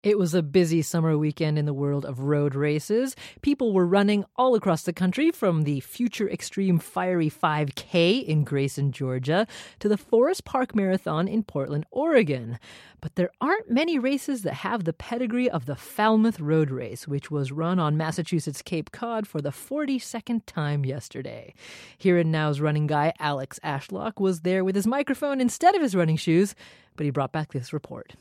It was a busy summer weekend in the world of road races. People were running all across the country, from the Future Extreme Fiery 5K in Grayson, Georgia, to the Forest Park Marathon in Portland, Oregon. But there aren't many races that have the pedigree of the Falmouth Road Race, which was run on Massachusetts Cape Cod for the 42nd time yesterday. Here and Now's running guy Alex Ashlock was there with his microphone instead of his running shoes, but he brought back this report.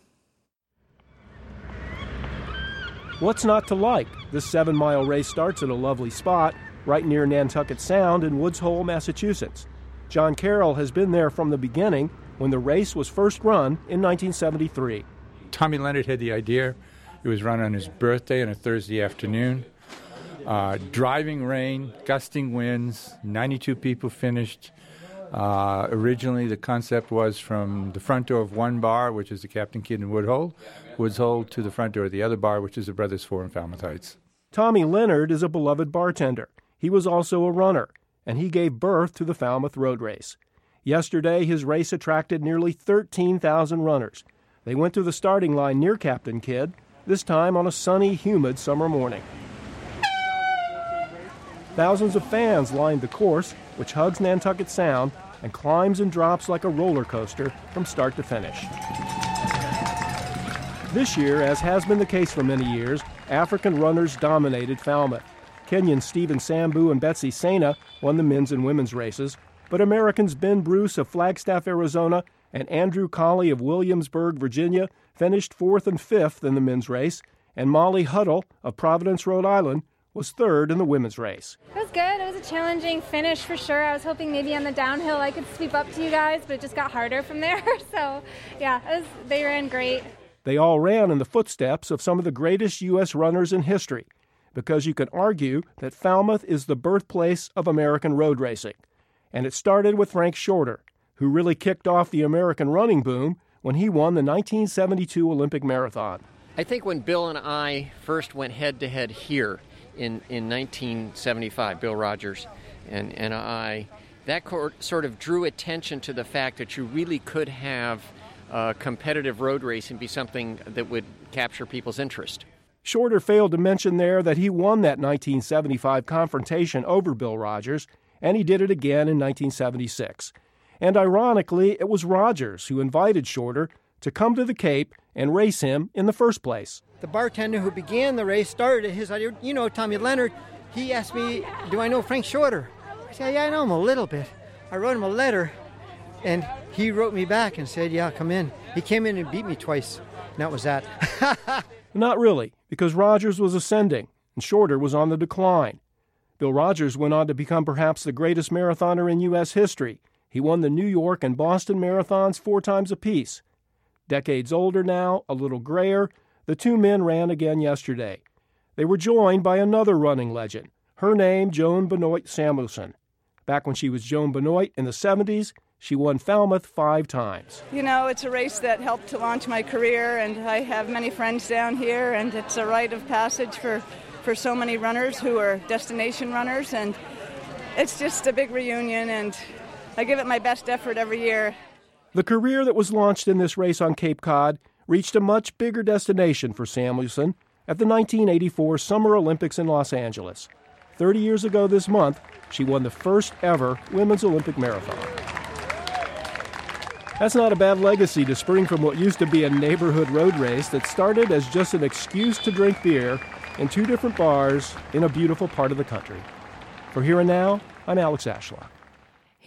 What's not to like? This 7-mile race starts at a lovely spot right near Nantucket Sound in Woods Hole, Massachusetts. John Carroll has been there from the beginning when the race was first run in 1973. Tommy Leonard had the idea. It was run on his birthday on a Thursday afternoon. Driving rain, gusting winds, 92 people finished. Originally, the concept was from the front door of one bar, which is the Captain Kidd in Woods Hole, to the front door of the other bar, which is the Brothers Four in Falmouth Heights. Tommy Leonard is a beloved bartender. He was also a runner, and he gave birth to the Falmouth Road Race. Yesterday, his race attracted nearly 13,000 runners. They went to the starting line near Captain Kidd, this time on a sunny, humid summer morning. Thousands of fans lined the course, which hugs Nantucket Sound and climbs and drops like a roller coaster from start to finish. This year, as has been the case for many years, African runners dominated Falmouth. Kenyans Stephen Sambu and Betsy Sena won the men's and women's races, but Americans Ben Bruce of Flagstaff, Arizona, and Andrew Colley of Williamsburg, Virginia, finished 4th and 5th in the men's race, and Molly Huddle of Providence, Rhode Island, was 3rd in the women's race. It was good. It was a challenging finish for sure. I was hoping maybe on the downhill I could sweep up to you guys, but it just got harder from there. So, yeah, they ran great. They all ran in the footsteps of some of the greatest U.S. runners in history, because you can argue that Falmouth is the birthplace of American road racing. And it started with Frank Shorter, who really kicked off the American running boom when he won the 1972 Olympic Marathon. I think when Bill and I first went head-to-head here in 1975, Bill Rogers and I, that sort of drew attention to the fact that you really could have competitive road racing be something that would capture people's interest. Shorter failed to mention there that he won that 1975 confrontation over Bill Rogers, and he did it again in 1976. And ironically, it was Rogers who invited Shorter to come to the Cape and race him in the first place. The bartender who began the race started his idea. You know, Tommy Leonard, he asked me, do I know Frank Shorter? I said, yeah, I know him a little bit. I wrote him a letter, and he wrote me back and said, yeah, come in. He came in and beat me twice, and that was that. Not really, because Rogers was ascending, and Shorter was on the decline. Bill Rogers went on to become perhaps the greatest marathoner in U.S. history. He won the New York and Boston marathons 4 times apiece. Decades older now, a little grayer, the two men ran again yesterday. They were joined by another running legend, her name Joan Benoit Samuelson. Back when she was Joan Benoit in the 70s, she won Falmouth 5 times. You know, it's a race that helped to launch my career, and I have many friends down here, and it's a rite of passage for so many runners who are destination runners, and it's just a big reunion, and I give it my best effort every year. The career that was launched in this race on Cape Cod reached a much bigger destination for Samuelson at the 1984 Summer Olympics in Los Angeles. 30 years ago this month, she won the first ever women's Olympic marathon. That's not a bad legacy to spring from what used to be a neighborhood road race that started as just an excuse to drink beer in 2 different bars in a beautiful part of the country. For Here and Now, I'm Alex Ashlock.